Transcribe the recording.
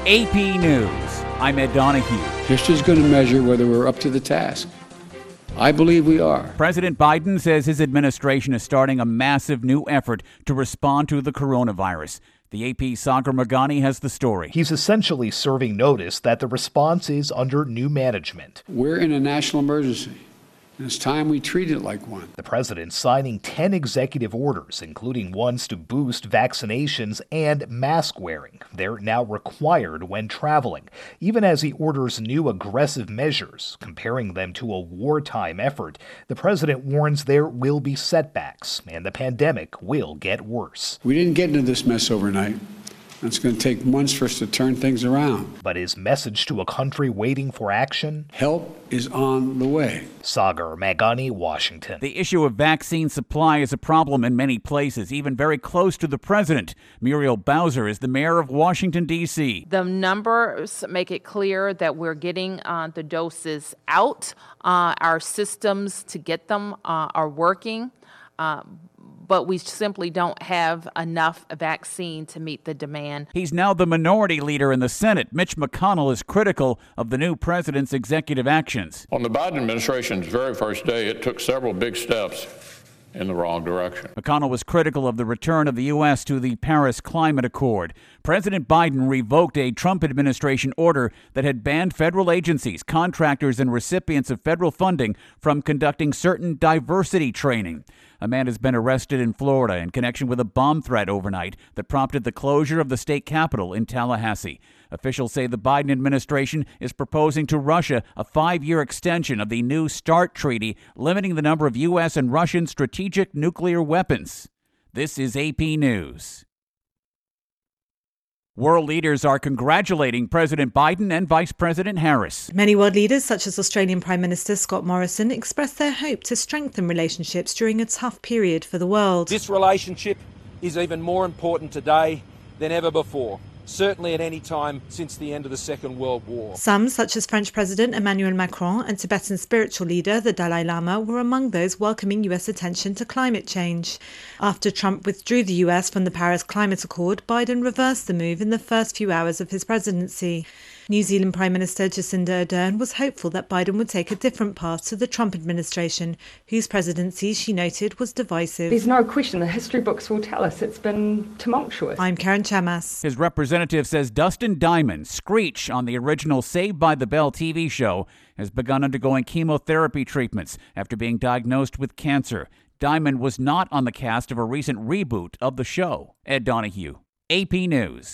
AP News. I'm Ed Donahue. History's going to measure whether we're up to the task. I believe we are. President Biden says his administration is starting a massive new effort to respond to the coronavirus. The AP's Sagar Meghani has the story. He's essentially serving notice that the response is under new management. We're in a national emergency, and it's time we treat it like one. The president signing 10 executive orders, including ones to boost vaccinations and mask wearing. They're now required when traveling, even as he orders new aggressive measures, comparing them to a wartime effort. The president warns there will be setbacks, and the pandemic will get worse. We didn't get into this mess overnight. It's going to take months for us to turn things around. But his message to a country waiting for action? Help is on the way. Sagar Meghani, Washington. The issue of vaccine supply is a problem in many places, even very close to the president. Muriel Bowser is the mayor of Washington, D.C. The numbers make it clear that we're getting the doses out. Our systems to get them are working. But we simply don't have enough vaccine to meet the demand. He's now the minority leader in the Senate. Mitch McConnell is critical of the new president's executive actions. On the Biden administration's very first day, it took several big steps in the wrong direction. McConnell was critical of the return of the U.S. to the Paris Climate Accord. President Biden revoked a Trump administration order that had banned federal agencies, contractors, and recipients of federal funding from conducting certain diversity training. A man has been arrested in Florida in connection with a bomb threat overnight that prompted the closure of the state capitol in Tallahassee. Officials say the Biden administration is proposing to Russia a 5-year extension of the New START treaty, limiting the number of U.S. and Russian strategic nuclear weapons. This is AP News. World leaders are congratulating President Biden and Vice President Harris. Many world leaders, such as Australian Prime Minister Scott Morrison, expressed their hope to strengthen relationships during a tough period for the world. This relationship is even more important today than ever before. Certainly at any time since the end of the Second World War. Some, such as French President Emmanuel Macron and Tibetan spiritual leader the Dalai Lama, were among those welcoming US attention to climate change. After Trump withdrew the US from the Paris Climate Accord, Biden reversed the move in the first few hours of his presidency. New Zealand Prime Minister Jacinda Ardern was hopeful that Biden would take a different path to the Trump administration, whose presidency, she noted, was divisive. There's no question the history books will tell us it's been tumultuous. I'm Karen Chamas. His representative says Dustin Diamond, Screech on the original Saved by the Bell TV show, has begun undergoing chemotherapy treatments after being diagnosed with cancer. Diamond was not on the cast of a recent reboot of the show. Ed Donahue, AP News.